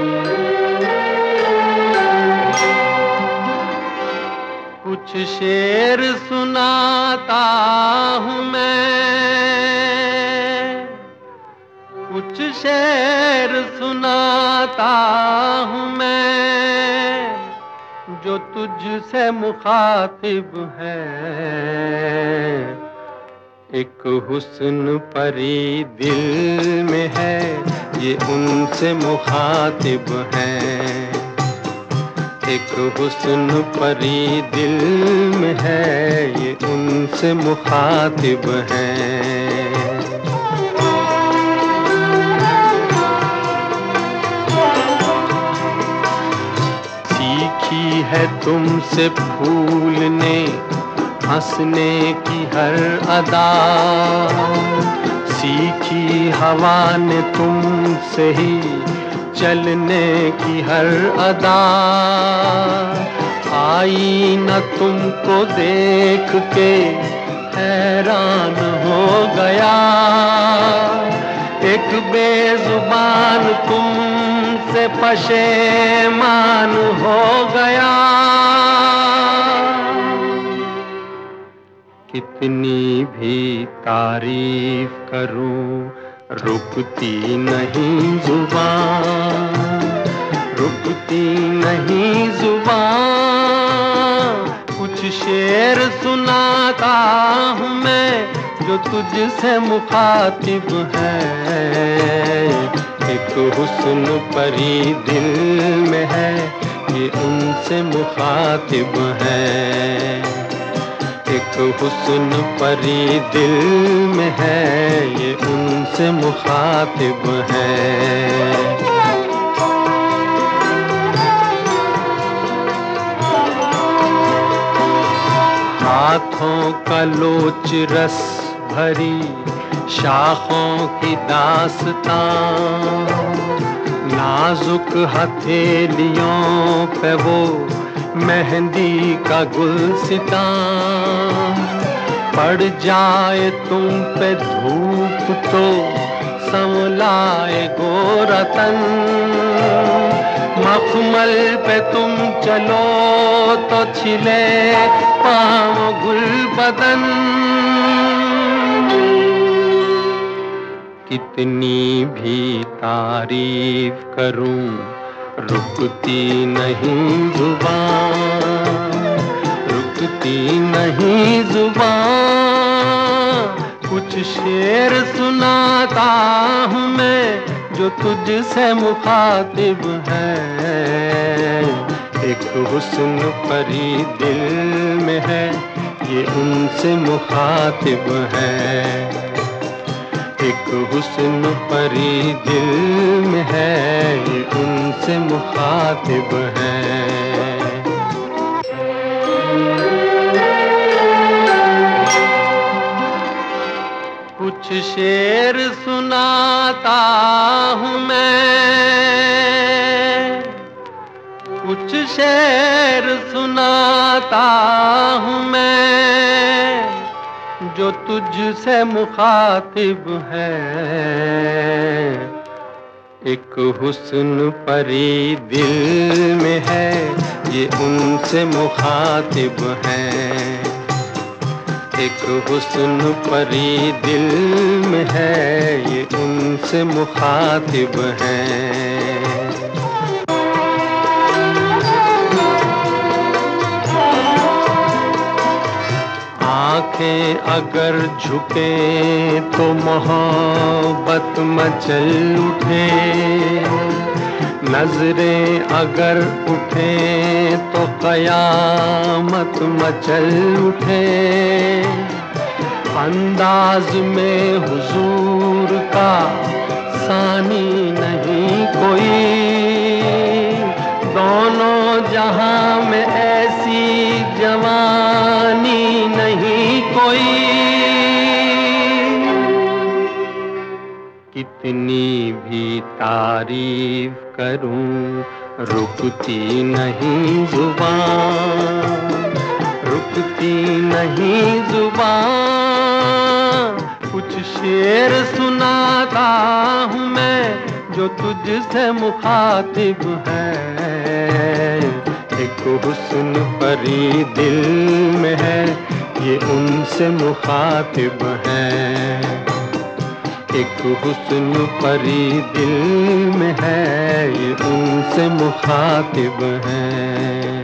कुछ शेर सुनाता हूँ मैं, कुछ शेर सुनाता हूँ मैं, जो तुझसे मुखातिब है। एक हुस्न परी दिल में है, ये उनसे मुखातिब है। एक हुस्न परी दिल में है, ये उनसे मुखातिब है। सीखी है तुमसे फूलने हंसने की हर अदा, सीखी हवा ने तुमसे ही चलने की हर अदा। आई न तुमको देख के हैरान हो गया, एक बेजुबान तुमसे पशेमान हो गया। कितनी भी तारीफ करूं रुकती नहीं जुबान, रुकती नहीं जुबान। कुछ शेर सुनाता हूँ मैं, जो तुझसे मुखातिब है। एक हुस्न परी दिल में है, ये उनसे मुखातिब है। एक हुस्न परी दिल में है, ये उनसे मुखातिब है। हाथों का लोच रस भरी शाखों की दास्तां, नाजुक हथेलियों पे वो मेहंदी का गुलसितां। पड़ जाए तुम पे धूप तो संवलाए गोरा तन, मखमल पे तुम चलो तो छिले पाँव गुल बदन। कितनी भी तारीफ करूं रुकती नहीं जुबान, रुकती नहीं जुबान। कुछ शेर सुनाता हूँ मैं, जो तुझसे मुखातिब है। एक हुस्न परी दिल में है, ये उनसे मुखातिब है। एक हुस्न परी दिल में है, ये उनसे मुखातिब है। कुछ शेर सुनाता हूँ मैं, कुछ शेर सुनाता हूँ मैं, जो तुझसे मुखातिब है। एक हुस्न परी दिल में है, ये उनसे मुखातिब है। एक हुस्न परी दिल में है, ये उनसे मुखातिब है। आंखें अगर झुके तो मोहब्बत मचल उठे, नजरें अगर उठे तो कयामत मचल उठे। अंदाज में हुजूर का सानी नहीं कोई, दोनों जहां में ऐसी जवानी नहीं कोई। कितनी भी तारीफ करूं रुकती नहीं जुबान, रुकती नहीं जुबान। कुछ शेर सुनाता हूँ मैं, जो तुझसे मुखातिब है। एक हुस्न परी दिल में है, ये उनसे मुखातिब है। एक हुस्न परी दिल में है, ये उनसे मुखातिब है।